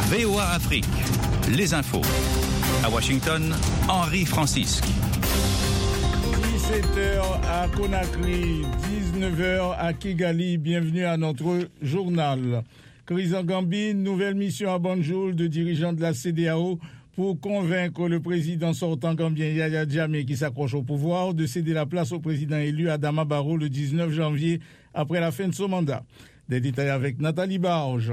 VOA Afrique, les infos. À Washington, Henri Francisque. 17h à Conakry, 19h à Kigali. Bienvenue à notre journal. Crise en Gambie, nouvelle mission à Banjul de dirigeants de la CEDEAO pour convaincre le président sortant gambien Yaya Jammeh qui s'accroche au pouvoir de céder la place au président élu Adama Barrow le 19 janvier après la fin de son mandat. Des détails avec Nathalie Barge.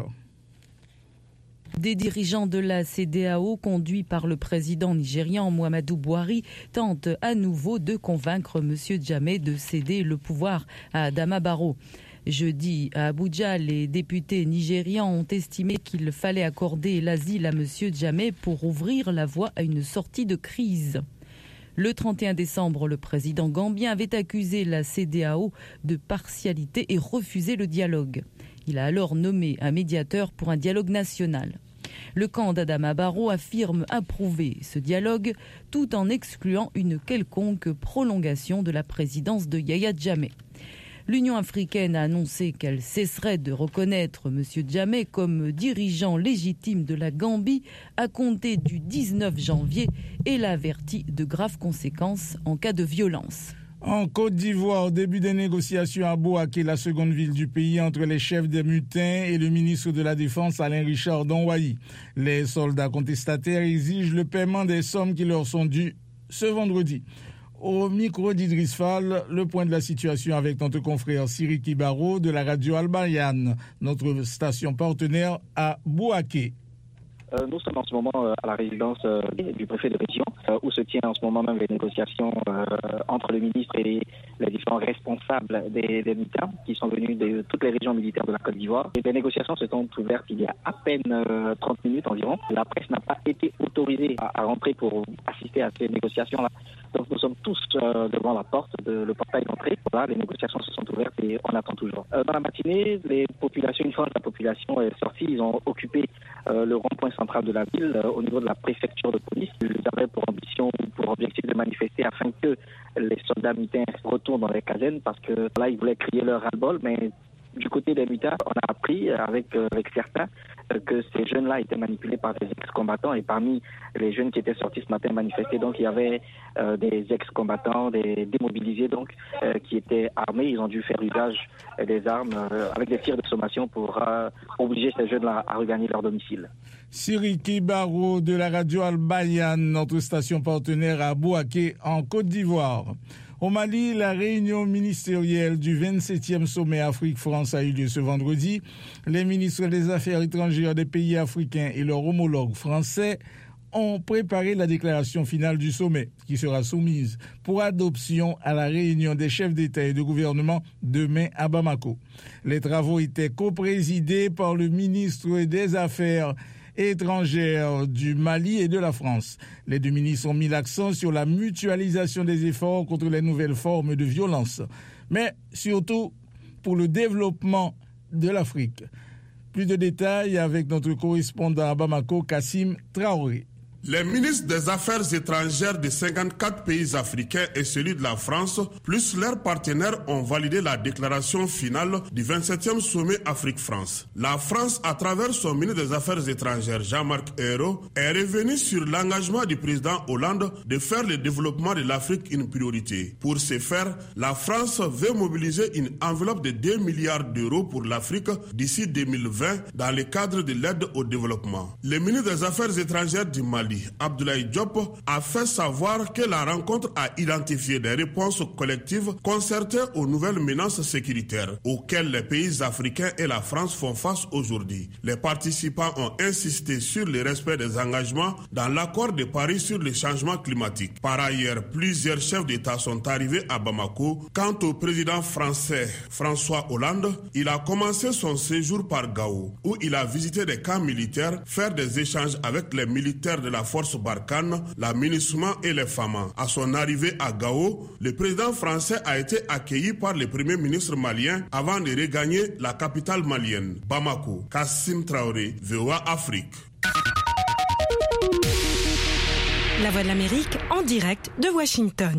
Des dirigeants de la CEDEAO, conduits par le président nigérian Muhammadu Buhari, tentent à nouveau de convaincre M. Jammeh de céder le pouvoir à Adama Barrow. Jeudi, à Abuja, les députés nigérians ont estimé qu'il fallait accorder l'asile à M. Jammeh pour ouvrir la voie à une sortie de crise. Le 31 décembre, le président gambien avait accusé la CEDEAO de partialité et refusé le dialogue. Il a alors nommé un médiateur pour un dialogue national. Le camp d'Adama Barrow affirme approuver ce dialogue tout en excluant une quelconque prolongation de la présidence de Yaya Jammeh. L'Union africaine a annoncé qu'elle cesserait de reconnaître M. Jammeh comme dirigeant légitime de la Gambie à compter du 19 janvier et l'a averti de graves conséquences en cas de violence. En Côte d'Ivoire, début des négociations à Bouaké, la seconde ville du pays, entre les chefs des mutins et le ministre de la Défense Alain Richard Donwayi. Les soldats contestataires exigent le paiement des sommes qui leur sont dues ce vendredi. Au micro d'Idriss Fall, le point de la situation avec notre confrère Siriki Baro de la radio Al-Bayan, notre station partenaire à Bouaké. Nous sommes en ce moment à la résidence du préfet de région, où se tiennent en ce moment même les négociations entre le ministre et les différents responsables des militaires qui sont venus de toutes les régions militaires de la Côte d'Ivoire. Et les négociations se sont ouvertes il y a à peine 30 minutes environ. La presse n'a pas été autorisée à rentrer pour assister à ces négociations-là. Donc nous sommes tous devant la porte, le portail d'entrée. Voilà, les négociations se sont ouvertes et on attend toujours. Dans la matinée, une fois que la population est sortie, ils ont occupé le rond-point central de la ville au niveau de la préfecture de police. Ils avaient pour objectif de manifester afin que les soldats mutins retournent dans les casernes parce que là, ils voulaient crier leur ras-le-bol, mais du côté des mutards, on a appris avec certains que ces jeunes-là étaient manipulés par des ex-combattants et parmi les jeunes qui étaient sortis ce matin manifester, donc il y avait des ex-combattants, des démobilisés donc qui étaient armés. Ils ont dû faire usage des armes avec des tirs de sommation pour obliger ces jeunes-là à regagner leur domicile. Siriki Baro de la radio Al-Bayan, notre station partenaire à Bouaké en Côte d'Ivoire. Au Mali, la réunion ministérielle du 27e sommet Afrique-France a eu lieu ce vendredi. Les ministres des Affaires étrangères des pays africains et leurs homologues français ont préparé la déclaration finale du sommet, qui sera soumise pour adoption à la réunion des chefs d'État et de gouvernement demain à Bamako. Les travaux étaient coprésidés par le ministre des Affaires étrangères du Mali et de la France. Les deux ministres ont mis l'accent sur la mutualisation des efforts contre les nouvelles formes de violence, mais surtout pour le développement de l'Afrique. Plus de détails avec notre correspondant à Bamako, Kassim Traoré. Les ministres des Affaires étrangères de 54 pays africains et celui de la France, plus leurs partenaires, ont validé la déclaration finale du 27e sommet Afrique-France. La France, à travers son ministre des Affaires étrangères, Jean-Marc Ayrault, est revenu sur l'engagement du président Hollande de faire le développement de l'Afrique une priorité. Pour ce faire, la France veut mobiliser une enveloppe de 2 milliards d'euros pour l'Afrique d'ici 2020 dans le cadre de l'aide au développement. Le ministre des Affaires étrangères du Mali, Abdoulaye Diop, a fait savoir que la rencontre a identifié des réponses collectives concertées aux nouvelles menaces sécuritaires auxquelles les pays africains et la France font face aujourd'hui. Les participants ont insisté sur le respect des engagements dans l'accord de Paris sur le changement climatique. Par ailleurs, plusieurs chefs d'État sont arrivés à Bamako. Quant au président français François Hollande, il a commencé son séjour par Gao, où il a visité des camps militaires, faire des échanges avec les militaires de la force Barkhane, la MINUSMA et les FAMA. À son arrivée à Gao, le président français a été accueilli par le premier ministre malien avant de regagner la capitale malienne, Bamako. Kassim Traoré, VOA Afrique. La Voix de l'Amérique en direct de Washington.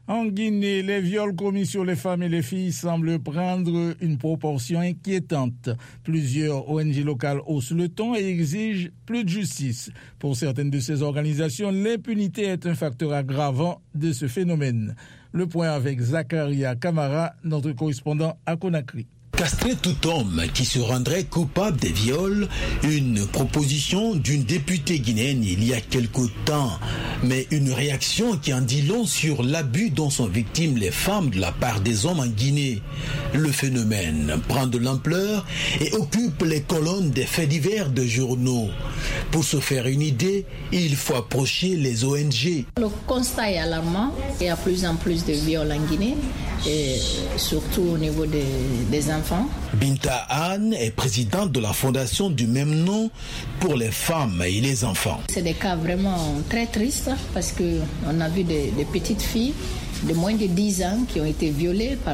En Guinée, les viols commis sur les femmes et les filles semblent prendre une proportion inquiétante. Plusieurs ONG locales haussent le ton et exigent plus de justice. Pour certaines de ces organisations, l'impunité est un facteur aggravant de ce phénomène. Le point avec Zakaria Kamara, notre correspondant à Conakry. Castrer tout homme qui se rendrait coupable des viols, une proposition d'une députée guinéenne il y a quelque temps, mais une réaction qui en dit long sur l'abus dont sont victimes les femmes de la part des hommes en Guinée. Le phénomène prend de l'ampleur et occupe les colonnes des faits divers de journaux. Pour se faire une idée, il faut approcher les ONG. Le constat est alarmant. Il y a plus en plus de viols en Guinée, et surtout au niveau des enfants. Binta Anne est présidente de la fondation du même nom pour les femmes et les enfants. C'est des cas vraiment très tristes parce qu'on a vu des petites filles de moins de 10 ans qui ont été violées par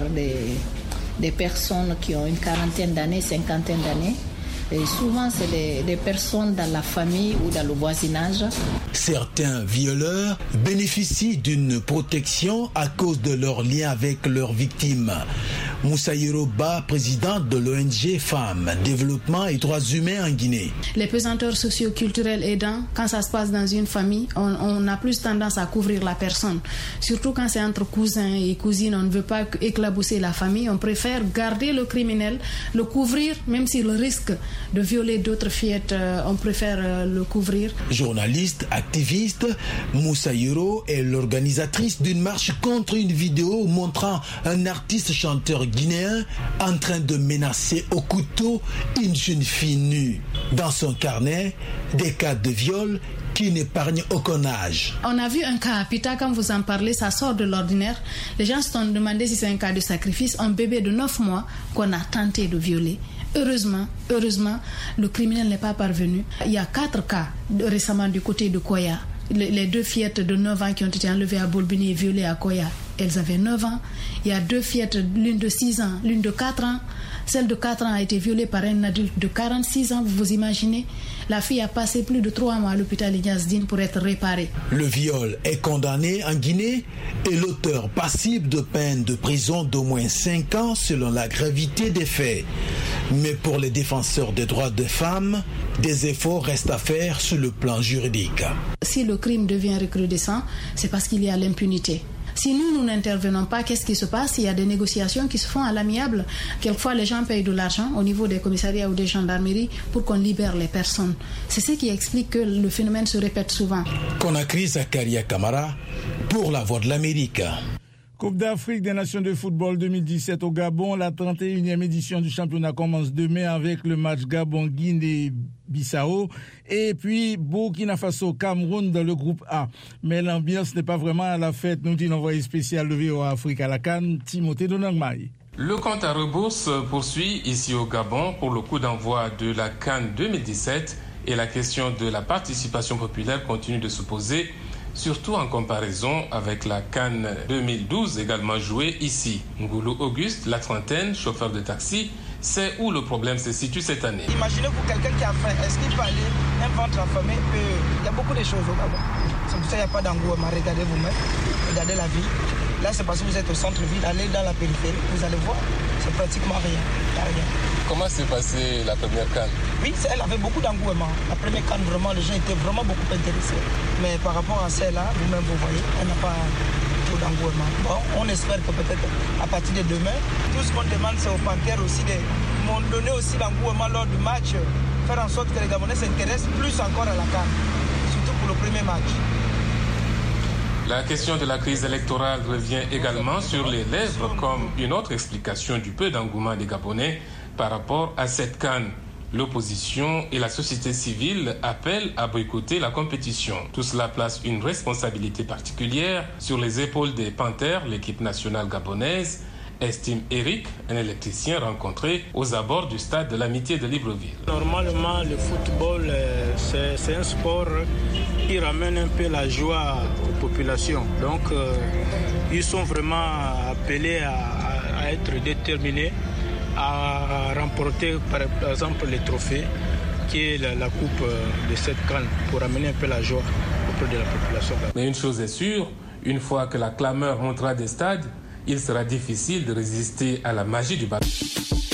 des personnes qui ont une quarantaine d'années, cinquantaine d'années. Et souvent, c'est des personnes dans la famille ou dans le voisinage. Certains violeurs bénéficient d'une protection à cause de leur lien avec leurs victimes. Moussa Yeroba, président de l'ONG Femmes, Développement et Droits Humains en Guinée. Les pesanteurs socio-culturels aidant, quand ça se passe dans une famille, on a plus tendance à couvrir la personne. Surtout quand c'est entre cousins et cousines, on ne veut pas éclabousser la famille. On préfère garder le criminel, le couvrir, même s'il risque de violer d'autres fillettes, on préfère le couvrir. Journaliste, activiste, Moussa Yero est l'organisatrice d'une marche contre une vidéo montrant un artiste chanteur guinéen en train de menacer au couteau une jeune fille nue. Dans son carnet, des cas de viol qui n'épargnent aucun âge. On a vu un cas à Pita, quand vous en parlez, ça sort de l'ordinaire. Les gens se sont demandé si c'est un cas de sacrifice. Un bébé de 9 mois qu'on a tenté de violer. Heureusement, le criminel n'est pas parvenu. Il y a 4 cas récemment du côté de Koya. Les 2 fillettes de 9 ans qui ont été enlevées à Bolbini et violées à Koya, elles avaient 9 ans. Il y a 2 fillettes, l'une de 6 ans, l'une de 4 ans. Celle de 4 ans a été violée par un adulte de 46 ans, vous vous imaginez. La fille a passé plus de 3 mois à l'hôpital Ignazdine pour être réparée. Le viol est condamné en Guinée et l'auteur passible de peine de prison d'au moins 5 ans selon la gravité des faits. Mais pour les défenseurs des droits des femmes, des efforts restent à faire sur le plan juridique. Si le crime devient recrudescent, c'est parce qu'il y a l'impunité. Si nous n'intervenons pas, qu'est-ce qui se passe? Il y a des négociations qui se font à l'amiable. Quelquefois, les gens payent de l'argent au niveau des commissariats ou des gendarmeries pour qu'on libère les personnes. C'est ce qui explique que le phénomène se répète souvent. Conakry, Zakaria Kamara, pour la Voix de l'Amérique. Coupe d'Afrique des Nations de football 2017 au Gabon. La 31e édition du championnat commence demain avec le match Gabon-Guinée-Bissau et puis Burkina-Faso-Cameroun dans le groupe A. Mais l'ambiance n'est pas vraiment à la fête, nous dit l'envoyé spécial de VOA Afrique à la CAN, Timothée Donangmaï. Le compte à rebours se poursuit ici au Gabon pour le coup d'envoi de la CAN 2017 et la question de la participation populaire continue de se poser, surtout en comparaison avec la CAN 2012 également jouée ici. Ngoulou Auguste, la trentaine, chauffeur de taxi, sait où le problème se situe cette année. Imaginez-vous quelqu'un qui a faim, est-ce qu'il peut aller un ventre affamé? Il y a beaucoup de choses au Gabon. C'est pour ça qu'il n'y a pas d'engouement. Regardez vous-même, regardez la ville. Là, c'est parce que vous êtes au centre-ville, allez dans la périphérie, vous allez voir, c'est pratiquement rien. Comment s'est passée la première CAN? Oui, elle avait beaucoup d'engouement. La première CAN, vraiment, les gens étaient vraiment beaucoup intéressés. Mais par rapport à celle-là, vous-même, vous voyez, elle n'a pas trop d'engouement. Bon, on espère que peut-être à partir de demain, tout ce qu'on demande, c'est aux Panthères aussi de donner aussi l'engouement lors du match, faire en sorte que les Gabonais s'intéressent plus encore à la CAN, surtout pour le premier match. La question de la crise électorale revient également sur les lèvres comme une autre explication du peu d'engouement des Gabonais par rapport à cette CAN. L'opposition et la société civile appellent à boycotter la compétition. Tout cela place une responsabilité particulière sur les épaules des Panthères, l'équipe nationale gabonaise, estime Eric, un électricien rencontré aux abords du stade de l'Amitié de Libreville. Normalement, le football, c'est un sport qui ramène un peu la joie aux populations. Donc, ils sont vraiment appelés à être déterminés à remporter, par exemple, les trophées, qui est la coupe de cette CAN, pour amener un peu la joie auprès de la population. Mais une chose est sûre, Une fois que la clameur montera des stades, il sera difficile de résister à la magie du ballon.